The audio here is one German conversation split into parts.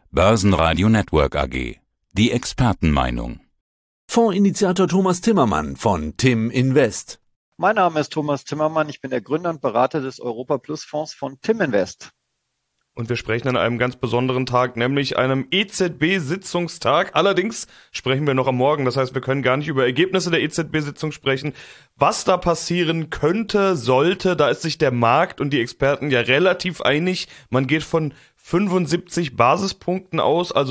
Börsenradio Network AG. Die Expertenmeinung. Fondsinitiator Thomas Timmermann von Tim Invest. Mein Name ist Thomas Timmermann, ich bin der Gründer und Berater des Europa Plus Fonds von Tim Invest. Und wir sprechen an einem ganz besonderen Tag, nämlich einem EZB-Sitzungstag. Allerdings sprechen wir noch am Morgen, das heißt, wir können gar nicht über Ergebnisse der EZB-Sitzung sprechen. Was da passieren könnte, sollte, da ist sich der Markt und die Experten ja relativ einig. Man geht von 75 Basispunkten aus, also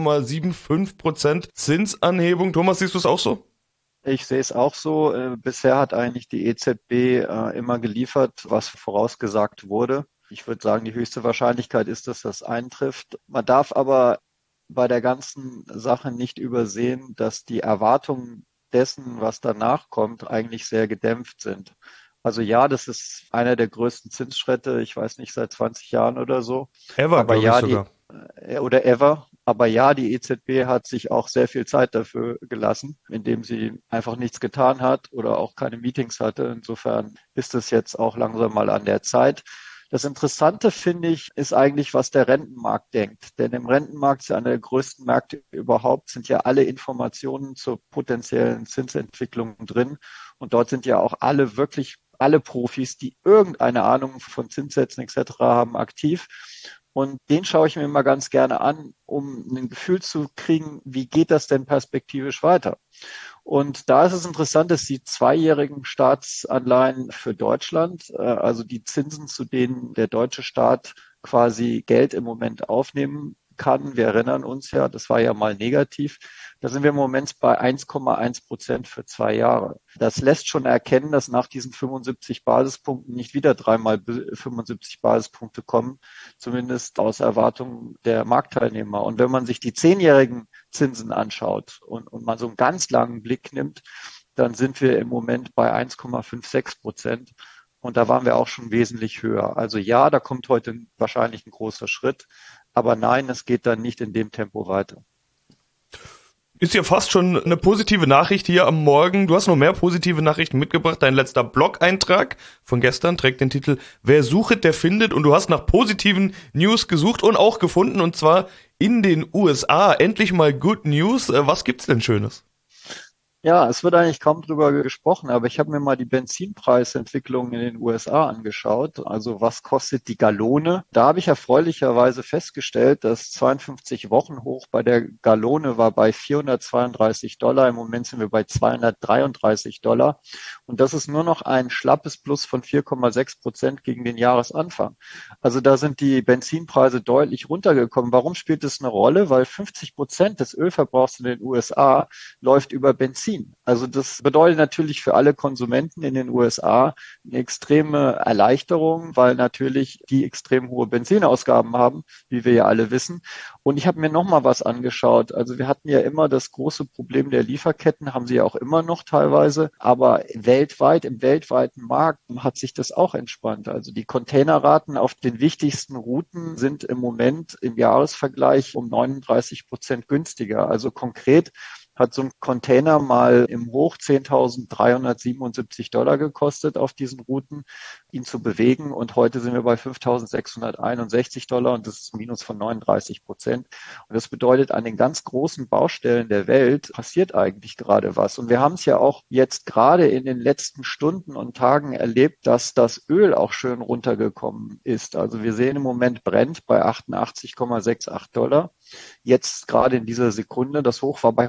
0,75% Zinsanhebung. Thomas, siehst du es auch so? Ich sehe es auch so. Bisher hat eigentlich die EZB immer geliefert, was vorausgesagt wurde. Ich würde sagen, die höchste Wahrscheinlichkeit ist, dass das eintrifft. Man darf aber bei der ganzen Sache nicht übersehen, dass die Erwartungen dessen, was danach kommt, eigentlich sehr gedämpft sind. Also ja, das ist einer der größten Zinsschritte, ich weiß nicht, seit 20 Jahren oder so. Ever, glaube ich sogar. Oder ever. Aber ja, die EZB hat sich auch sehr viel Zeit dafür gelassen, indem sie einfach nichts getan hat oder auch keine Meetings hatte. Insofern ist es jetzt auch langsam mal an der Zeit. Das Interessante, finde ich, ist eigentlich, was der Rentenmarkt denkt. Denn im Rentenmarkt ist ja einer der größten Märkte überhaupt, sind ja alle Informationen zur potenziellen Zinsentwicklung drin. Und dort sind ja auch wirklich alle Profis, die irgendeine Ahnung von Zinssätzen etc. haben, aktiv. Und den schaue ich mir immer ganz gerne an, um ein Gefühl zu kriegen, wie geht das denn perspektivisch weiter? Und da ist es interessant, dass die zweijährigen Staatsanleihen für Deutschland, also die Zinsen, zu denen der deutsche Staat quasi Geld im Moment aufnehmen kann. Wir erinnern uns ja, das war ja mal negativ. Da sind wir im Moment bei 1,1% für 2 Jahre. Das lässt schon erkennen, dass nach diesen 75 Basispunkten nicht wieder dreimal 75 Basispunkte kommen, zumindest aus Erwartungen der Marktteilnehmer. Und wenn man sich die 10-jährigen Zinsen anschaut und man so einen ganz langen Blick nimmt, dann sind wir im Moment bei 1,56%. Und da waren wir auch schon wesentlich höher. Also ja, da kommt heute wahrscheinlich ein großer Schritt. Aber nein, es geht dann nicht in dem Tempo weiter. Ist ja fast schon eine positive Nachricht hier am Morgen. Du hast noch mehr positive Nachrichten mitgebracht. Dein letzter Blog-Eintrag von gestern trägt den Titel "Wer sucht, der findet", und du hast nach positiven News gesucht und auch gefunden, und zwar in den USA. Endlich mal Good News. Was gibt's denn Schönes? Ja, es wird eigentlich kaum drüber gesprochen, aber ich habe mir mal die Benzinpreisentwicklung in den USA angeschaut. Also was kostet die Gallone? Da habe ich erfreulicherweise festgestellt, dass 52 Wochen hoch bei der Gallone war bei $432. Im Moment sind wir bei $233. Und das ist nur noch ein schlappes Plus von 4,6% gegen den Jahresanfang. Also da sind die Benzinpreise deutlich runtergekommen. Warum spielt das eine Rolle? Weil 50% des Ölverbrauchs in den USA läuft über Benzin. Also das bedeutet natürlich für alle Konsumenten in den USA eine extreme Erleichterung, weil natürlich die extrem hohe Benzinausgaben haben, wie wir ja alle wissen. Und ich habe mir noch mal was angeschaut. Also wir hatten ja immer das große Problem der Lieferketten, haben sie ja auch immer noch teilweise. Aber weltweit, im weltweiten Markt hat sich das auch entspannt. Also die Containerraten auf den wichtigsten Routen sind im Moment im Jahresvergleich um 39% günstiger. Also konkret hat so ein Container mal im Hoch $10.377 gekostet auf diesen Routen, ihn zu bewegen. Und heute sind wir bei $5.661 und das ist ein Minus von 39%. Und das bedeutet, an den ganz großen Baustellen der Welt passiert eigentlich gerade was. Und wir haben es ja auch jetzt gerade in den letzten Stunden und Tagen erlebt, dass das Öl auch schön runtergekommen ist. Also wir sehen im Moment Brent bei $88,68. Jetzt gerade in dieser Sekunde, das Hoch war bei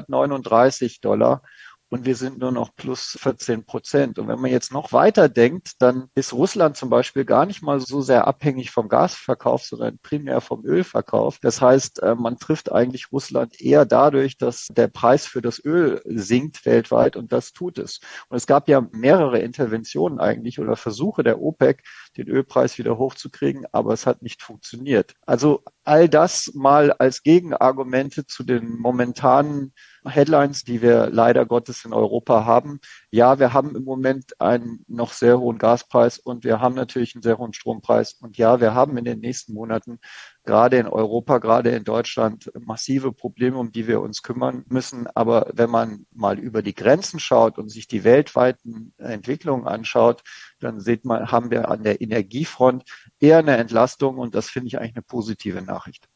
$139 und wir sind nur noch plus 14%. Und wenn man jetzt noch weiter denkt, dann ist Russland zum Beispiel gar nicht mal so sehr abhängig vom Gasverkauf, sondern primär vom Ölverkauf. Das heißt, man trifft eigentlich Russland eher dadurch, dass der Preis für das Öl sinkt weltweit, und das tut es. Und es gab ja mehrere Interventionen eigentlich oder Versuche der OPEC, den Ölpreis wieder hochzukriegen, aber es hat nicht funktioniert. Also all das mal als Gegenargumente zu den momentanen Headlines, die wir leider Gottes in Europa haben. Ja, wir haben im Moment einen noch sehr hohen Gaspreis und wir haben natürlich einen sehr hohen Strompreis. Und ja, wir haben in den nächsten Monaten gerade in Europa, gerade in Deutschland massive Probleme, um die wir uns kümmern müssen. Aber wenn man mal über die Grenzen schaut und sich die weltweiten Entwicklungen anschaut, dann haben wir an der Energiefront eher eine Entlastung, und das finde ich eigentlich eine positive Nachricht.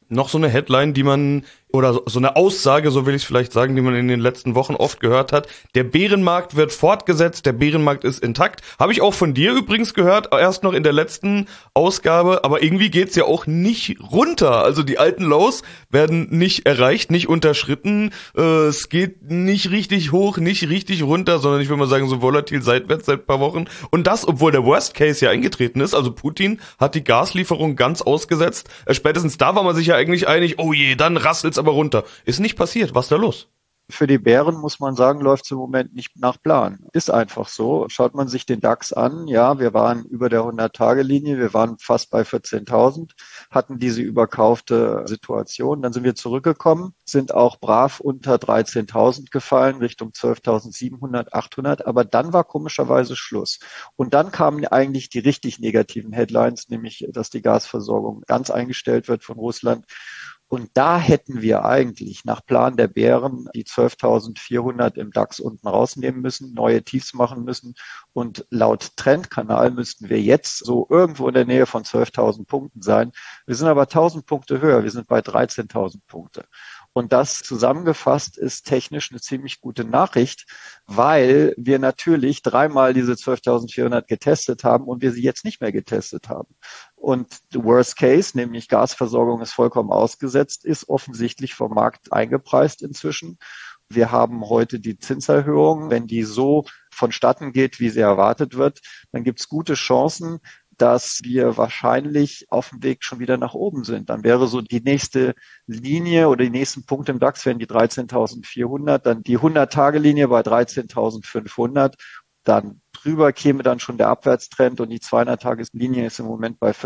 Noch so eine Headline, die man, oder so eine Aussage, so will ich es vielleicht sagen, die man in den letzten Wochen oft gehört hat. Der Bärenmarkt wird fortgesetzt, der Bärenmarkt ist intakt. Habe ich auch von dir übrigens gehört, erst noch in der letzten Ausgabe, aber irgendwie geht's ja auch nicht runter. Also die alten Lows werden nicht erreicht, nicht unterschritten. Es geht nicht richtig hoch, nicht richtig runter, sondern ich würde mal sagen so volatil seitwärts seit ein paar Wochen. Und das, obwohl der Worst Case ja eingetreten ist. Also Putin hat die Gaslieferung ganz ausgesetzt. Spätestens da war man sich ja eigentlich einig, oh je, dann rasselt's aber runter. Ist nicht passiert. Was ist da los? Für die Bären muss man sagen, läuft es im Moment nicht nach Plan. Ist einfach so. Schaut man sich den DAX an, ja, wir waren über der 100-Tage-Linie, wir waren fast bei 14.000, hatten diese überkaufte Situation. Dann sind wir zurückgekommen, sind auch brav unter 13.000 gefallen, Richtung 12.700, 800. Aber dann war komischerweise Schluss. Und dann kamen eigentlich die richtig negativen Headlines, nämlich, dass die Gasversorgung ganz eingestellt wird von Russland. Und da hätten wir eigentlich nach Plan der Bären die 12.400 im DAX unten rausnehmen müssen, neue Tiefs machen müssen. Und laut Trendkanal müssten wir jetzt so irgendwo in der Nähe von 12.000 Punkten sein. Wir sind aber 1.000 Punkte höher. Wir sind bei 13.000 Punkte. Und das zusammengefasst ist technisch eine ziemlich gute Nachricht, weil wir natürlich dreimal diese 12.400 getestet haben und wir sie jetzt nicht mehr getestet haben. Und the worst case, nämlich Gasversorgung ist vollkommen ausgesetzt, ist offensichtlich vom Markt eingepreist inzwischen. Wir haben heute die Zinserhöhung. Wenn die so vonstatten geht, wie sie erwartet wird, dann gibt es gute Chancen, dass wir wahrscheinlich auf dem Weg schon wieder nach oben sind. Dann wäre so die nächste Linie oder die nächsten Punkte im DAX wären die 13.400, dann die 100-Tage-Linie bei 13.500. Dann drüber käme dann schon der Abwärtstrend und die 200-Tages-Linie ist im Moment bei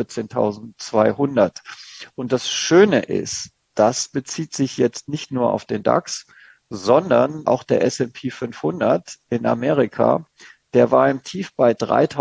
14.200. Und das Schöne ist, das bezieht sich jetzt nicht nur auf den DAX, sondern auch der S&P 500 in Amerika. Der war im Tief bei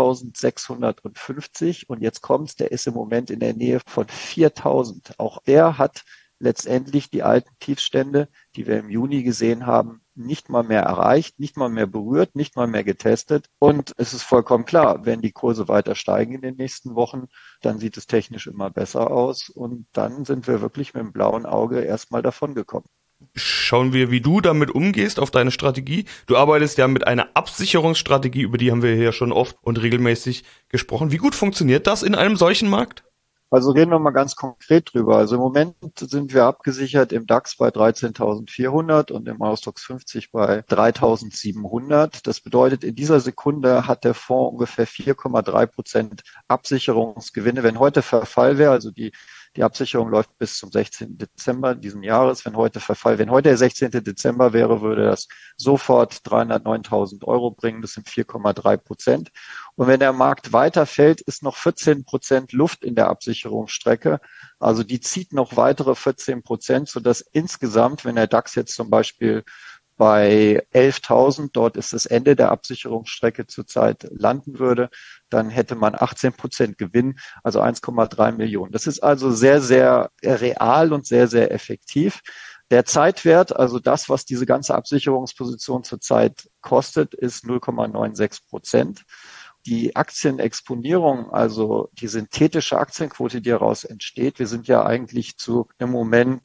3.650 und jetzt kommt's, der ist im Moment in der Nähe von 4.000. Auch der hat letztendlich die alten Tiefstände, die wir im Juni gesehen haben, nicht mal mehr erreicht, nicht mal mehr berührt, nicht mal mehr getestet. Und es ist vollkommen klar, wenn die Kurse weiter steigen in den nächsten Wochen, dann sieht es technisch immer besser aus und dann sind wir wirklich mit dem blauen Auge erstmal davon gekommen. Schauen wir, wie du damit umgehst, auf deine Strategie. Du arbeitest ja mit einer Absicherungsstrategie, über die haben wir hier schon oft und regelmäßig gesprochen. Wie gut funktioniert das in einem solchen Markt? Also reden wir mal ganz konkret drüber. Also im Moment sind wir abgesichert im DAX bei 13.400 und im Eurostoxx 50 bei 3.700. Das bedeutet, in dieser Sekunde hat der Fonds ungefähr 4,3% Absicherungsgewinne. Wenn heute Verfall wäre, also die Absicherung läuft bis zum 16. Dezember diesen Jahres. Wenn heute der 16. Dezember wäre, würde das sofort 309.000 Euro bringen. Das sind 4,3%. Und wenn der Markt weiterfällt, ist noch 14% Luft in der Absicherungsstrecke. Also die zieht noch weitere 14%, sodass insgesamt, wenn der DAX jetzt zum Beispiel bei 11.000, dort ist das Ende der Absicherungsstrecke zurzeit landen würde, dann hätte man 18% Gewinn, also 1,3 Millionen. Das ist also sehr, sehr real und sehr, sehr effektiv. Der Zeitwert, also das, was diese ganze Absicherungsposition zurzeit kostet, ist 0,96%. Die Aktienexponierung, also die synthetische Aktienquote, die daraus entsteht, wir sind ja eigentlich zu im Moment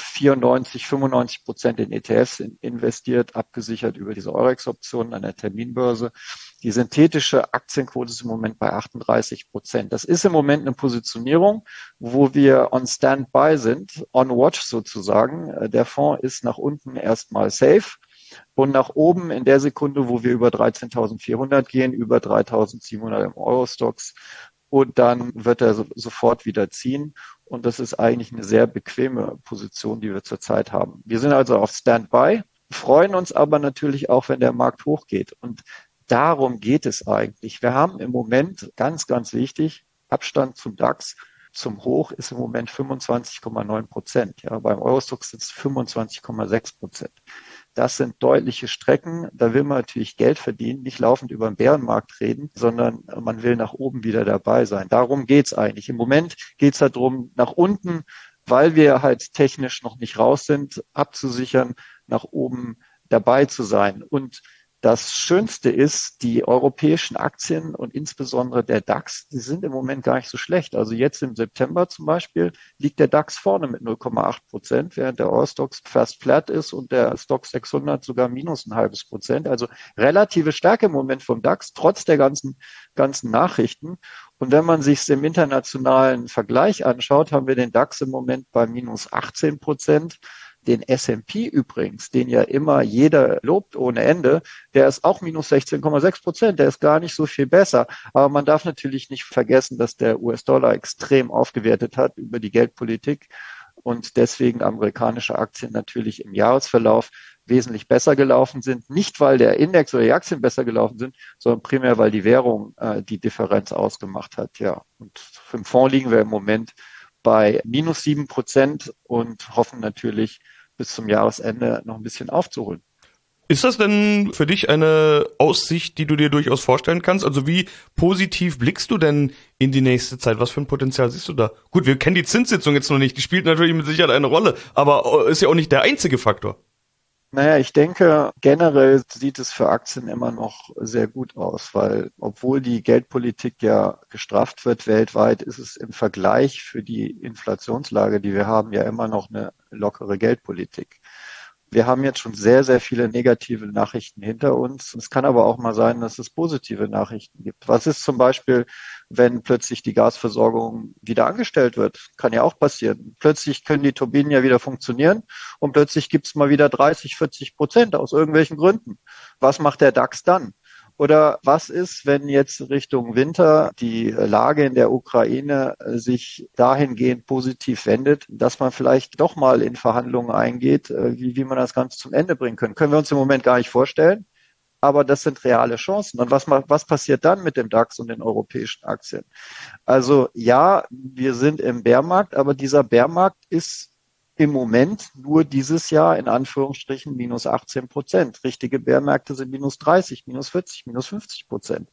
95% in ETFs investiert, abgesichert über diese Eurex-Optionen an der Terminbörse. Die synthetische Aktienquote ist im Moment bei 38%. Das ist im Moment eine Positionierung, wo wir on Standby sind, on watch sozusagen. Der Fonds ist nach unten erstmal safe. Und nach oben in der Sekunde, wo wir über 13.400 gehen, über 3.700 im Eurostoxx. Und dann wird er sofort wieder ziehen. Und das ist eigentlich eine sehr bequeme Position, die wir zurzeit haben. Wir sind also auf Standby, freuen uns aber natürlich auch, wenn der Markt hochgeht. Und darum geht es eigentlich. Wir haben im Moment, ganz, ganz wichtig, Abstand zum DAX. Zum Hoch ist im Moment 25,9%. Ja, beim Eurostoxx sind es 25,6%. Das sind deutliche Strecken. Da will man natürlich Geld verdienen, nicht laufend über den Bärenmarkt reden, sondern man will nach oben wieder dabei sein. Darum geht's eigentlich. Im Moment geht's darum, nach unten, weil wir halt technisch noch nicht raus sind, abzusichern, nach oben dabei zu sein. Und Das Schönste ist, die europäischen Aktien und insbesondere der DAX, die sind im Moment gar nicht so schlecht. Also jetzt im September zum Beispiel liegt der DAX vorne mit 0,8%, während der Eurostoxx fast flat ist und der Stoxx 600 sogar minus 0,5%. Also relative Stärke im Moment vom DAX, trotz der ganzen Nachrichten. Und wenn man sich es im internationalen Vergleich anschaut, haben wir den DAX im Moment bei minus 18%. Den S&P übrigens, den ja immer jeder lobt ohne Ende, der ist auch minus 16,6%. Der ist gar nicht so viel besser. Aber man darf natürlich nicht vergessen, dass der US-Dollar extrem aufgewertet hat über die Geldpolitik und deswegen amerikanische Aktien natürlich im Jahresverlauf wesentlich besser gelaufen sind. Nicht, weil der Index oder die Aktien besser gelaufen sind, sondern primär, weil die Währung die Differenz ausgemacht hat. Ja, und im Fonds liegen wir im Moment bei minus 7% und hoffen natürlich, bis zum Jahresende noch ein bisschen aufzuholen. Ist das denn für dich eine Aussicht, die du dir durchaus vorstellen kannst? Also wie positiv blickst du denn in die nächste Zeit? Was für ein Potenzial siehst du da? Gut, wir kennen die Zinssitzung jetzt noch nicht, die spielt natürlich mit Sicherheit eine Rolle, aber ist ja auch nicht der einzige Faktor. Naja, ich denke, generell sieht es für Aktien immer noch sehr gut aus, weil obwohl die Geldpolitik ja gestrafft wird weltweit, ist es im Vergleich für die Inflationslage, die wir haben, ja immer noch eine lockere Geldpolitik. Wir haben jetzt schon sehr, sehr viele negative Nachrichten hinter uns. Es kann aber auch mal sein, dass es positive Nachrichten gibt. Was ist zum Beispiel, wenn plötzlich die Gasversorgung wieder angestellt wird? Kann ja auch passieren. Plötzlich können die Turbinen ja wieder funktionieren und plötzlich gibt es mal wieder 30-40% aus irgendwelchen Gründen. Was macht der DAX dann? Oder was ist, wenn jetzt Richtung Winter die Lage in der Ukraine sich dahingehend positiv wendet, dass man vielleicht doch mal in Verhandlungen eingeht, wie man das Ganze zum Ende bringen kann? Können wir uns im Moment gar nicht vorstellen. Aber das sind reale Chancen. Und was passiert dann mit dem DAX und den europäischen Aktien? Also ja, wir sind im Bärmarkt, aber dieser Bärmarkt ist im Moment nur dieses Jahr in Anführungsstrichen minus 18%. Richtige Bärmärkte sind minus 30, minus 40, minus 50%.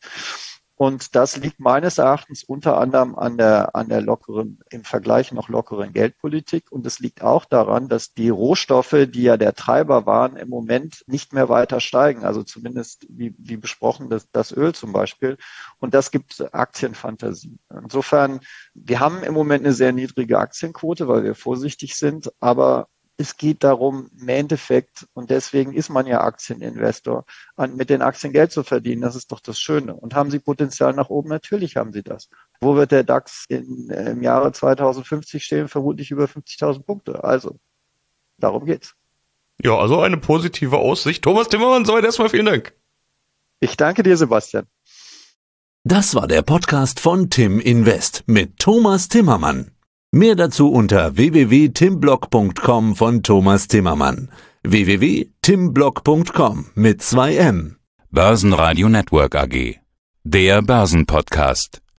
Und das liegt meines Erachtens unter anderem an der lockeren, im Vergleich noch lockeren Geldpolitik. Und es liegt auch daran, dass die Rohstoffe, die ja der Treiber waren, im Moment nicht mehr weiter steigen. Also zumindest, wie besprochen, das Öl zum Beispiel. Und das gibt Aktienfantasie. Insofern, wir haben im Moment eine sehr niedrige Aktienquote, weil wir vorsichtig sind. Aber es geht darum, im Endeffekt, und deswegen ist man ja Aktieninvestor, mit den Aktien Geld zu verdienen. Das ist doch das Schöne. Und haben Sie Potenzial nach oben? Natürlich haben Sie das. Wo wird der DAX im Jahre 2050 stehen? Vermutlich über 50.000 Punkte. Also, darum geht's. Ja, also eine positive Aussicht. Thomas Timmermann, soweit erstmal vielen Dank. Ich danke dir, Sebastian. Das war der Podcast von Tim Invest mit Thomas Timmermann. Mehr dazu unter www.timblog.com von Thomas Timmermann. www.timblog.com mit 2 M. Börsenradio Network AG. Der Börsenpodcast.